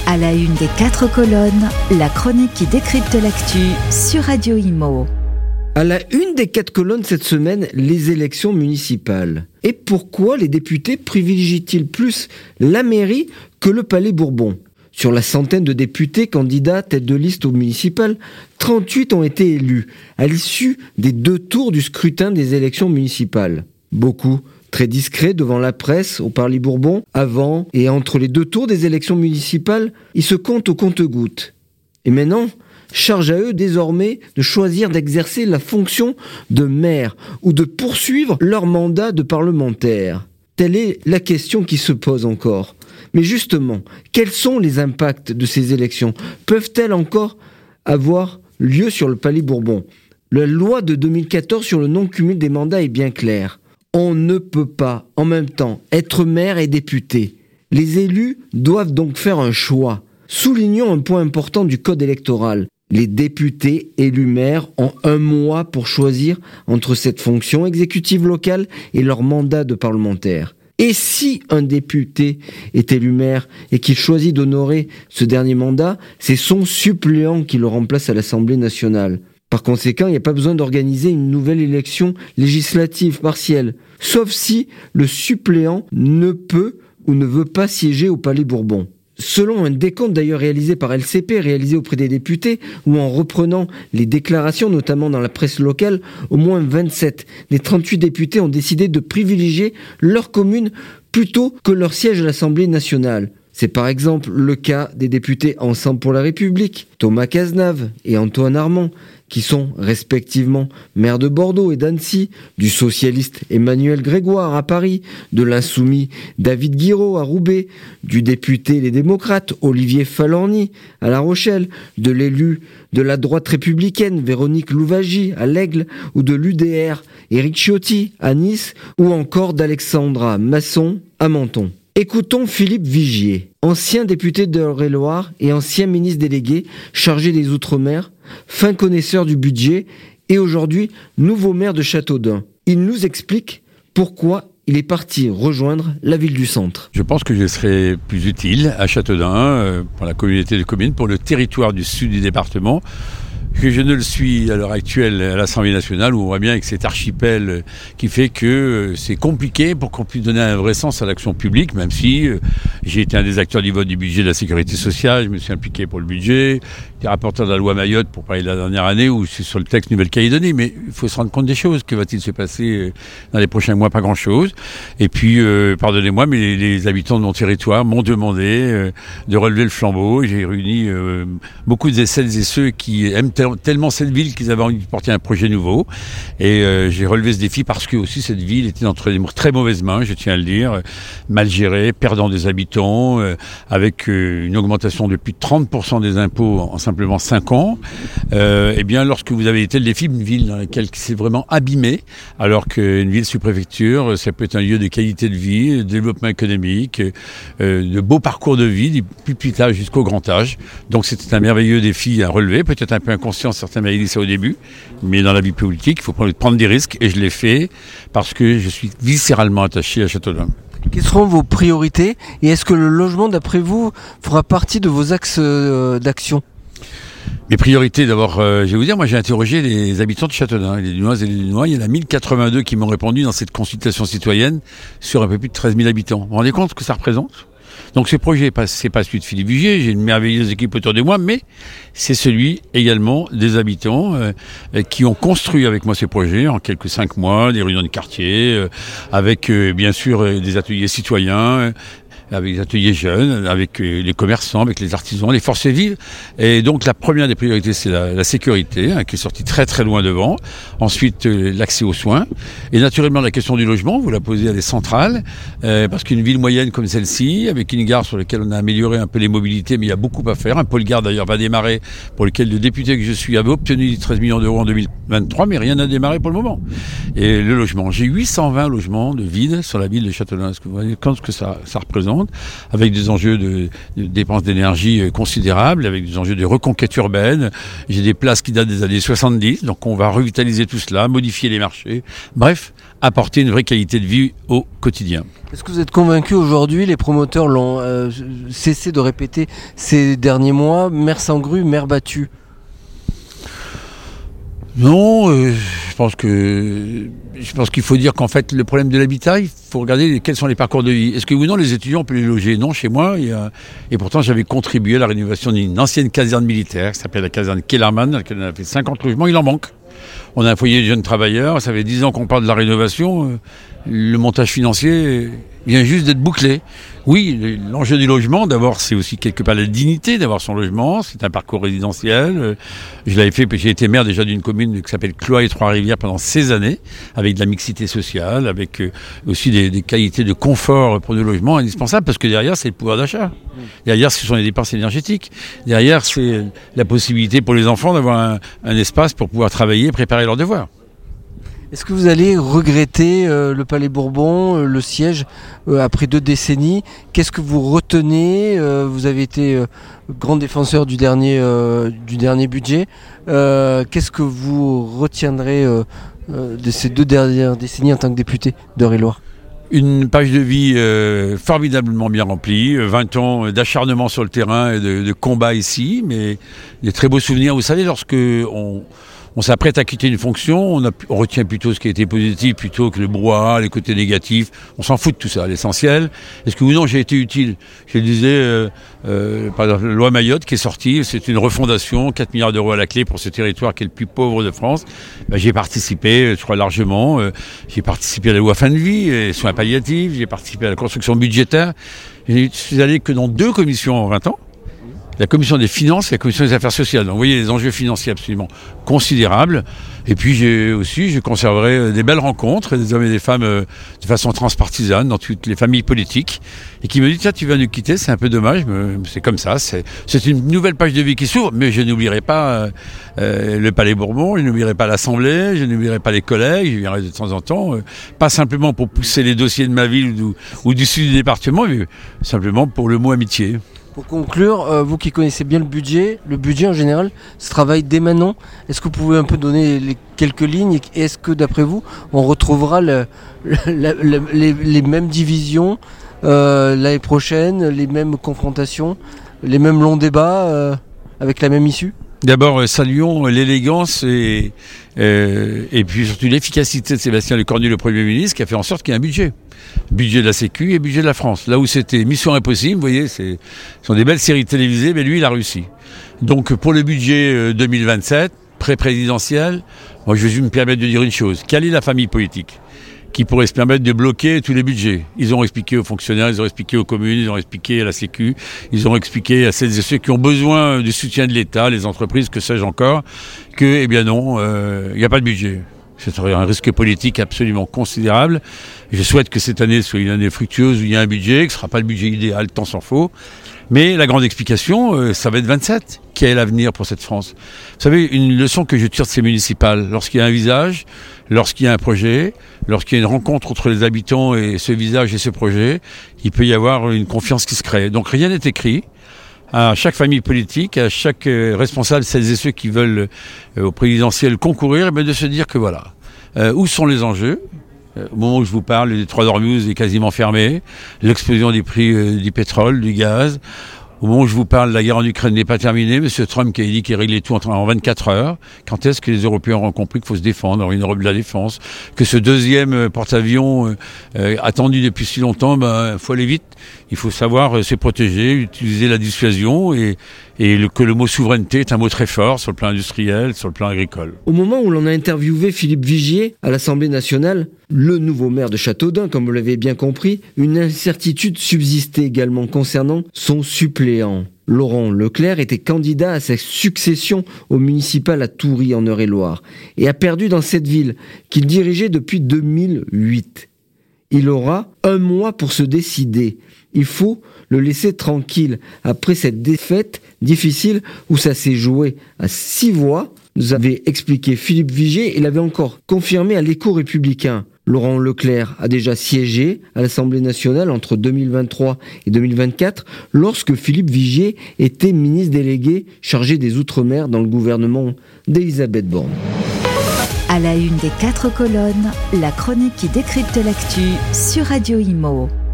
À la une des 4 colonnes, la chronique qui décrypte l'actu sur Radio Imo. À la une des 4 colonnes cette semaine, les élections municipales. Et pourquoi les députés privilégient-ils plus la mairie que le Palais Bourbon ? Sur la centaine de députés candidats tête de liste aux municipales, 38 ont été élus à l'issue des 2 tours du scrutin des élections municipales. Beaucoup très discrets devant la presse au Palais Bourbon, avant et entre les 2 tours des élections municipales, ils se comptent au compte-gouttes. Et maintenant, charge à eux désormais de choisir d'exercer la fonction de maire ou de poursuivre leur mandat de parlementaire. Telle est la question qui se pose encore. Mais justement, quels sont les impacts de ces élections ? Peuvent-elles encore avoir lieu sur le Palais Bourbon ? La loi de 2014 sur le non-cumul des mandats est bien claire. On ne peut pas, en même temps, être maire et député. Les élus doivent donc faire un choix. Soulignons un point important du code électoral. Les députés élus maires ont 1 mois pour choisir entre cette fonction exécutive locale et leur mandat de parlementaire. Et si un député est élu maire et qu'il choisit d'honorer ce dernier mandat, c'est son suppléant qui le remplace à l'Assemblée nationale. Par conséquent, il n'y a pas besoin d'organiser une nouvelle élection législative partielle, sauf si le suppléant ne peut ou ne veut pas siéger au Palais Bourbon. Selon un décompte d'ailleurs réalisé par LCP, réalisé auprès des députés, ou en reprenant les déclarations, notamment dans la presse locale, au moins 27 des 38 députés ont décidé de privilégier leur commune plutôt que leur siège à l'Assemblée nationale. C'est par exemple le cas des députés Ensemble pour la République, Thomas Cazenave et Antoine Armand, qui sont respectivement maires de Bordeaux et d'Annecy, du socialiste Emmanuel Grégoire à Paris, de l'insoumis David Guiraud à Roubaix, du député Les Démocrates Olivier Falorni à La Rochelle, de l'élu de la droite républicaine Véronique Louwagie à l'Aigle, ou de l'UDR Éric Ciotti à Nice, ou encore d'Alexandra Masson à Menton. Écoutons Philippe Vigier, ancien député d'Eure-et-Loir et ancien ministre délégué chargé des Outre-mer, fin connaisseur du budget et aujourd'hui nouveau maire de Châteaudun. Il nous explique pourquoi il est parti rejoindre la ville du centre. Je pense que je serai plus utile à Châteaudun, pour la communauté de communes, pour le territoire du sud du département, que je ne le suis à l'heure actuelle à l'Assemblée nationale, où on voit bien avec cet archipel qui fait que c'est compliqué pour qu'on puisse donner un vrai sens à l'action publique, même si j'ai été un des acteurs du vote du budget de la sécurité sociale, je me suis impliqué pour le budget, j'étais rapporteur de la loi Mayotte pour parler de la dernière année, où c'est sur le texte Nouvelle-Calédonie, mais il faut se rendre compte des choses. Que va-t-il se passer dans les prochains mois? Pas grand-chose. Et puis, pardonnez-moi, mais les habitants de mon territoire m'ont demandé de relever le flambeau. J'ai réuni beaucoup de celles et ceux qui aiment tellement cette ville qu'ils avaient envie de porter un projet nouveau. Et j'ai relevé ce défi parce que aussi cette ville était entre des très mauvaises mains, je tiens à le dire, mal gérée, perdant des habitants, avec une augmentation de plus de 30% des impôts en simplement 5 ans. Eh bien, lorsque vous avez été le défi d'une ville dans laquelle c'est vraiment abîmé, alors qu'une ville sous-préfecture, ça peut être un lieu de qualité de vie, de développement économique, de beaux parcours de vie, du plus petit âge jusqu'au grand âge. Donc c'était un merveilleux défi à relever, peut-être un peu inconscient, certains m'avaient dit ça au début, mais dans la vie politique, il faut prendre des risques, et je l'ai fait parce que je suis viscéralement attaché à Châteaudun. Quelles seront vos priorités et est-ce que le logement, d'après vous, fera partie de vos axes d'action ? Mes priorités, d'abord, je vais vous dire, moi j'ai interrogé les habitants de Châteaudun, les Dunoises et les Dunois. Il y en a 1082 qui m'ont répondu dans cette consultation citoyenne sur un peu plus de 13 000 habitants. Vous vous rendez compte ce que ça représente ? Donc ce projet, c'est pas celui de Philippe Vigier, j'ai une merveilleuse équipe autour de moi, mais c'est celui également des habitants qui ont construit avec moi ces projets en quelques 5 mois, des réunions de quartier, avec bien sûr des ateliers citoyens, avec les ateliers jeunes, avec les commerçants, avec les artisans, les forces vives. Et donc la première des priorités, c'est la sécurité, qui est sortie très très loin devant. Ensuite, l'accès aux soins. Et naturellement, la question du logement, vous la posez, elle est centrale, parce qu'une ville moyenne comme celle-ci, avec une gare sur laquelle on a amélioré un peu les mobilités, mais il y a beaucoup à faire. Un pôle gare d'ailleurs va démarrer, pour lequel le député que je suis avait obtenu 13 millions d'euros en 2023, mais rien n'a démarré pour le moment. Et le logement, j'ai 820 logements de vide sur la ville de Châteaudun. Est-ce que vous voyez ce que ça représente ? Avec des enjeux de dépenses d'énergie considérables, avec des enjeux de reconquête urbaine. J'ai des places qui datent des années 70, donc on va revitaliser tout cela, modifier les marchés. Bref, apporter une vraie qualité de vie au quotidien. Est-ce que vous êtes convaincu aujourd'hui, les promoteurs l'ont cessé de répéter ces derniers mois, maire sans grue, maire battu? Non, je pense qu'il faut dire qu'en fait, le problème de l'habitat, il faut regarder quels sont les parcours de vie. Est-ce que ou non les étudiants peuvent les loger? Non, chez moi, et pourtant j'avais contribué à la rénovation d'une ancienne caserne militaire qui s'appelle la caserne Kellermann, dans laquelle on a fait 50 logements, il en manque. On a un foyer de jeunes travailleurs, ça fait 10 ans qu'on parle de la rénovation, le montage financier vient juste d'être bouclé. Oui, l'enjeu du logement, d'abord, c'est aussi quelque part la dignité d'avoir son logement, c'est un parcours résidentiel. Je l'avais fait, j'ai été maire déjà d'une commune qui s'appelle Cloyes et Trois-Rivières pendant 16 années, avec de la mixité sociale, avec aussi des qualités de confort pour le logement indispensables, parce que derrière, c'est le pouvoir d'achat. Derrière, ce sont les dépenses énergétiques. Derrière, c'est la possibilité pour les enfants d'avoir un espace pour pouvoir travailler et préparer leurs devoirs. Est-ce que vous allez regretter le Palais Bourbon, le siège, après 2 décennies? Qu'est-ce que vous retenez? Vous avez été grand défenseur du dernier budget. Qu'est-ce que vous retiendrez de ces 2 dernières décennies en tant que député d'Eure-et-Loir? Une page de vie formidablement bien remplie, 20 ans d'acharnement sur le terrain et de combat ici, mais des très beaux souvenirs. Vous savez, lorsque on s'apprête à quitter une fonction, on retient plutôt ce qui a été positif plutôt que le brouhaha, les côtés négatifs. On s'en fout de tout ça. L'essentiel, est-ce que ou non j'ai été utile? Je le disais, par exemple, la loi Mayotte qui est sortie, c'est une refondation, 4 milliards d'euros à la clé pour ce territoire qui est le plus pauvre de France. J'ai participé, je crois largement. J'ai participé à la loi fin de vie, et soins palliatifs. J'ai participé à la construction budgétaire. Je suis allé que dans 2 commissions en 20 ans. La commission des finances et la commission des affaires sociales. Donc vous voyez les enjeux financiers absolument considérables. Et puis je conserverai des belles rencontres, des hommes et des femmes de façon transpartisane dans toutes les familles politiques. Et qui me disent, tiens, tu viens de nous quitter, c'est un peu dommage, mais c'est comme ça. C'est une nouvelle page de vie qui s'ouvre, mais je n'oublierai pas le Palais Bourbon, je n'oublierai pas l'Assemblée, je n'oublierai pas les collègues, je viendrai de temps en temps, pas simplement pour pousser les dossiers de ma ville ou du sud du département, mais simplement pour le mot amitié. Pour conclure, vous qui connaissez bien le budget en général se travaille dès maintenant. Est-ce que vous pouvez un peu donner quelques lignes et est-ce que d'après vous, on retrouvera les mêmes divisions l'année prochaine, les mêmes confrontations, les mêmes longs débats avec la même issue? D'abord, saluons l'élégance et puis surtout l'efficacité de Sébastien Lecornu, le Premier ministre, qui a fait en sorte qu'il y ait un budget. Budget de la Sécu et budget de la France. Là où c'était mission impossible, vous voyez, ce sont des belles séries télévisées, mais lui, il a réussi. Donc, pour le budget 2027, pré-présidentiel, moi, je vais me permettre de dire une chose. Quelle est la famille politique qui pourrait se permettre de bloquer tous les budgets? Ils ont expliqué aux fonctionnaires, ils ont expliqué aux communes, ils ont expliqué à la Sécu, ils ont expliqué à celles et ceux qui ont besoin du soutien de l'État, les entreprises, que sais-je encore, que, eh bien non, il n'y a pas de budget. Ce serait un risque politique absolument considérable. Je souhaite que cette année soit une année fructueuse où il y a un budget, que ce ne sera pas le budget idéal, tant s'en faut. Mais la grande explication, ça va être 27. Quel est l'avenir pour cette France? Vous savez, une leçon que je tire de ces municipales, lorsqu'il y a un visage, lorsqu'il y a un projet, lorsqu'il y a une rencontre entre les habitants et ce visage et ce projet, il peut y avoir une confiance qui se crée. Donc rien n'est écrit. À chaque famille politique, à chaque responsable, celles et ceux qui veulent au présidentiel concourir, de se dire que voilà, où sont les enjeux? Au moment où je vous parle, le Détroit d'Ormuz est quasiment fermé, l'explosion des prix du pétrole, du gaz. Au moment où je vous parle, la guerre en Ukraine n'est pas terminée. M. Trump qui a dit qu'il réglait tout en 24 heures. Quand est-ce que les Européens auront compris qu'il faut se défendre, avoir une Europe de la défense, que ce deuxième porte-avions attendu depuis si longtemps, faut aller vite. Il faut savoir se protéger, utiliser la dissuasion que le mot souveraineté est un mot très fort sur le plan industriel, sur le plan agricole. Au moment où l'on a interviewé Philippe Vigier à l'Assemblée nationale, le nouveau maire de Châteaudun, comme vous l'avez bien compris, une incertitude subsistait également concernant son suppléant. Laurent Leclerc était candidat à sa succession au municipal à Toury en Eure-et-Loir et a perdu dans cette ville qu'il dirigeait depuis 2008. Il aura 1 mois pour se décider. Il faut le laisser tranquille après cette défaite difficile où ça s'est joué à 6 voix, nous avait expliqué Philippe Vigier et l'avait encore confirmé à l'Écho républicain. Laurent Leclerc a déjà siégé à l'Assemblée nationale entre 2023 et 2024 lorsque Philippe Vigier était ministre délégué chargé des Outre-mer dans le gouvernement d'Elisabeth Borne. À À la une des 4 colonnes, la chronique qui décrypte l'actu sur Radio Imo.